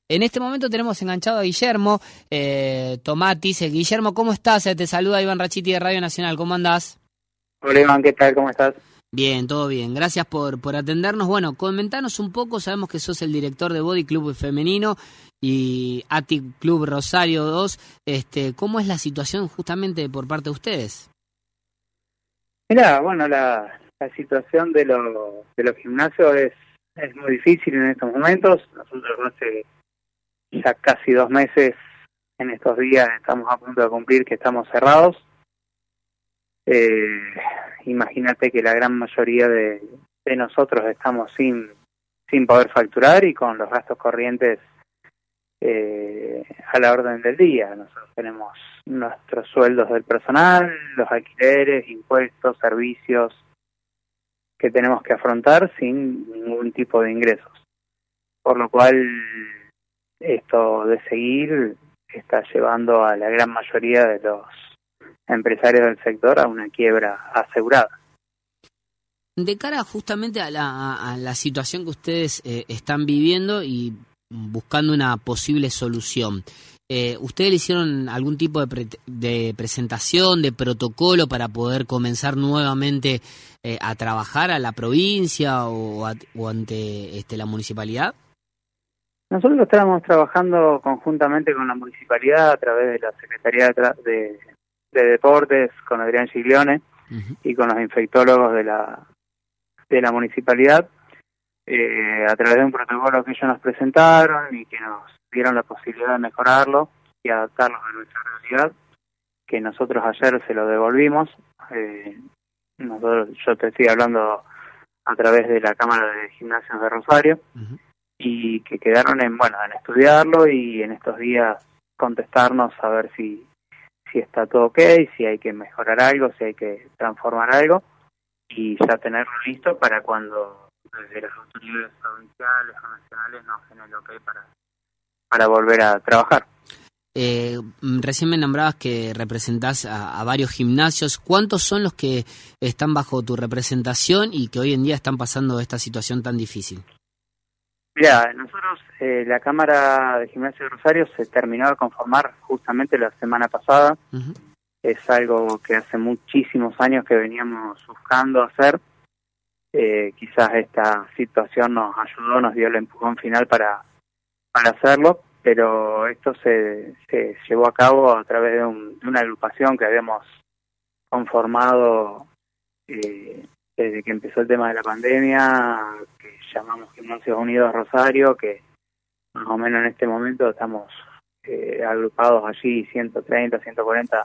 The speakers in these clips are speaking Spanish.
En este momento tenemos enganchado a Guillermo Tomatis. Guillermo, ¿cómo estás? Te saluda Iván Rachiti de Radio Nacional. ¿Cómo andás? Hola Iván, ¿qué tal? ¿Cómo estás? Bien, todo bien. Gracias por atendernos. Bueno, comentanos un poco. Sabemos que sos el director de Body Club Femenino y ATI Club Rosario 2. ¿Cómo es la situación justamente por parte de ustedes? Mirá, bueno, la situación de los gimnasios es muy difícil en estos momentos. Nosotros hace ya casi 2 meses, en estos días estamos a punto de cumplir que estamos cerrados. Imagínate que la gran mayoría de nosotros estamos sin poder facturar y con los gastos corrientes a la orden del día. Nosotros tenemos nuestros sueldos del personal, los alquileres, impuestos, servicios que tenemos que afrontar sin ningún tipo de ingresos. Por lo cual, esto de seguir está llevando a la gran mayoría de los empresarios del sector a una quiebra asegurada. De cara justamente a la situación que ustedes están viviendo y buscando una posible solución, ¿ustedes le hicieron algún tipo de presentación, de protocolo para poder comenzar nuevamente a trabajar a la provincia o ante la municipalidad? Nosotros estábamos trabajando conjuntamente con la municipalidad a través de la Secretaría de Deportes, con Adrián Giglione, y con los infectólogos de la municipalidad, a través de un protocolo que ellos nos presentaron y que nos dieron la posibilidad de mejorarlo y adaptarlo a nuestra realidad, que nosotros ayer se lo devolvimos. Yo te estoy hablando a través de la Cámara de Gimnasios de Rosario, y que quedaron en estudiarlo y en estos días contestarnos a ver si está todo ok, si hay que mejorar algo, si hay que transformar algo, y ya tenerlo listo para cuando desde las autoridades provinciales o nacionales nos den el ok para volver a trabajar. Recién me nombrabas que representás a varios gimnasios. ¿Cuántos son los que están bajo tu representación y que hoy en día están pasando esta situación tan difícil? Mira, nosotros, la Cámara de Gimnasio de Rosario se terminó de conformar justamente la semana pasada. Es algo que hace muchísimos años que veníamos buscando hacer. Quizás esta situación nos ayudó, nos dio el empujón final para hacerlo, pero esto se llevó a cabo a través de una agrupación que habíamos conformado desde que empezó el tema de la pandemia, que llamamos Gimnasios Unidos Rosario, que más o menos en este momento estamos agrupados allí 130, 140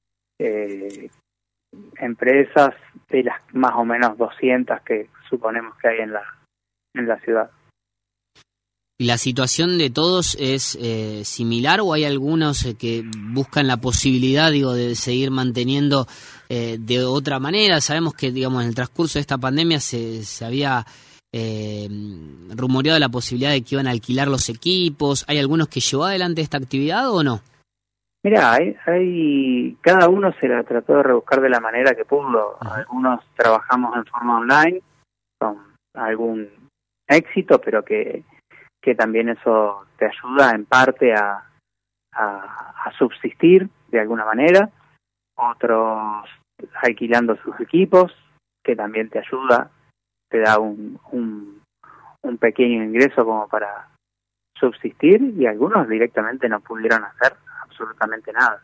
empresas de las más o menos 200 que suponemos que hay en la ciudad. ¿Y la situación de todos es similar o hay algunos que buscan la posibilidad, de seguir manteniendo de otra manera? Sabemos que, en el transcurso de esta pandemia se había rumoreado la posibilidad de que iban a alquilar los equipos. ¿Hay algunos que llevó adelante esta actividad o no? Mirá, cada uno se la trató de rebuscar de la manera que pudo. Algunos trabajamos en forma online con algún éxito, pero que también eso te ayuda en parte a subsistir de alguna manera. Otros alquilando sus equipos, que también te ayuda, te da un pequeño ingreso como para subsistir, y algunos directamente no pudieron hacer absolutamente nada.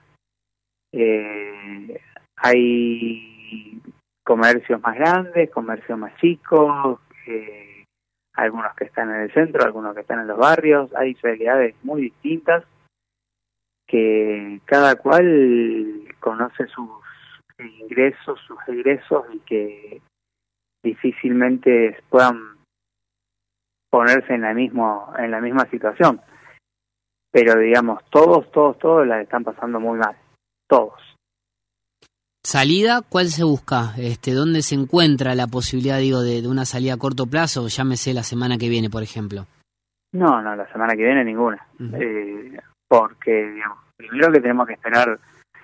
Hay comercios más grandes, comercios más chicos, algunos que están en el centro, algunos que están en los barrios. Hay realidades muy distintas que cada cual conoce sus ingresos, sus egresos, y que difícilmente puedan ponerse en la misma situación. Pero todos la están pasando muy mal, todos. ¿Salida? ¿Cuál se busca? ¿Dónde se encuentra la posibilidad, de una salida a corto plazo? Llámese la semana que viene, por ejemplo. No, la semana que viene ninguna. Porque, primero que tenemos que esperar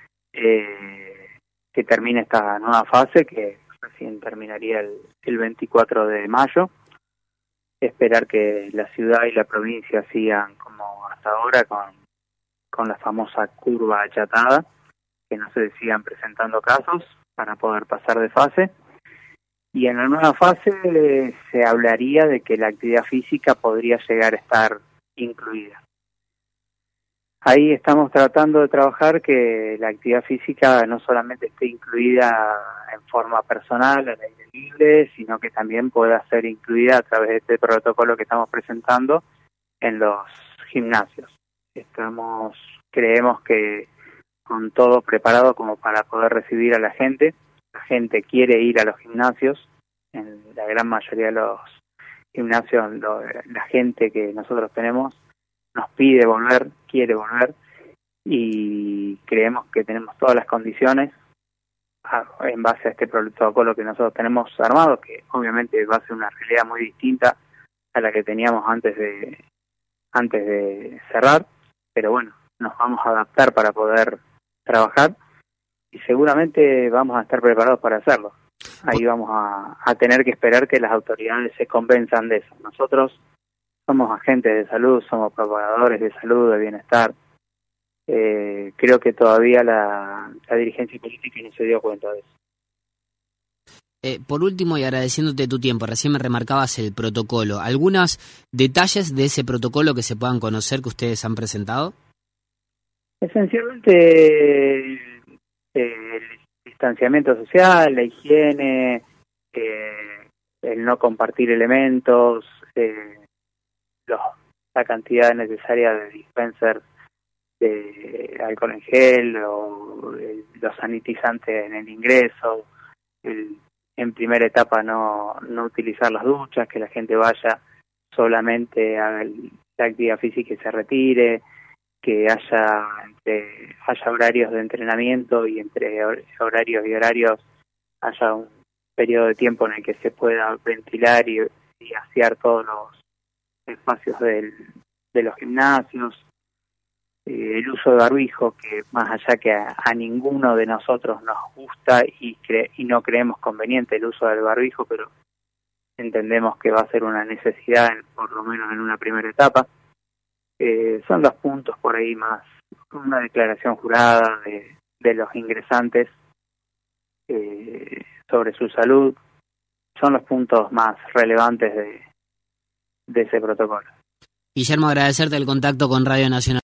que termine esta nueva fase, que recién terminaría el 24 de mayo. Esperar que la ciudad y la provincia sigan como ahora con la famosa curva achatada, que no se sigan presentando casos para poder pasar de fase. Y en la nueva fase se hablaría de que la actividad física podría llegar a estar incluida. Ahí estamos tratando de trabajar que la actividad física no solamente esté incluida en forma personal, al aire libre, sino que también pueda ser incluida a través de este protocolo que estamos presentando en los gimnasios. Creemos que con todo preparado como para poder recibir a la gente. La gente quiere ir a los gimnasios, en la gran mayoría de los gimnasios la gente que nosotros tenemos nos pide volver, quiere volver, y creemos que tenemos todas las condiciones en base a este protocolo que nosotros tenemos armado, que obviamente va a ser una realidad muy distinta a la que teníamos antes de cerrar, pero bueno, nos vamos a adaptar para poder trabajar y seguramente vamos a estar preparados para hacerlo. Ahí vamos a tener que esperar que las autoridades se convenzan de eso. Nosotros somos agentes de salud, somos propagadores de salud, de bienestar. Creo que todavía la dirigencia política no se dio cuenta de eso. Por último, y agradeciéndote tu tiempo, recién me remarcabas el protocolo. ¿Algunos detalles de ese protocolo que se puedan conocer que ustedes han presentado? Esencialmente el distanciamiento social, la higiene, el no compartir elementos, la cantidad necesaria de dispenser de alcohol en gel o los sanitizantes en el ingreso, en primera etapa no utilizar las duchas, que la gente vaya solamente a la actividad física y se retire, que haya horarios de entrenamiento y entre horarios y horarios haya un periodo de tiempo en el que se pueda ventilar y asear todos los espacios de los gimnasios, el uso de barbijo, que más allá que a ninguno de nosotros nos gusta y no creemos conveniente el uso del barbijo, pero entendemos que va a ser una necesidad, por lo menos en una primera etapa. Son los puntos por ahí más, una declaración jurada de los ingresantes sobre su salud, son los puntos más relevantes de ese protocolo. Guillermo, agradecerte el contacto con Radio Nacional.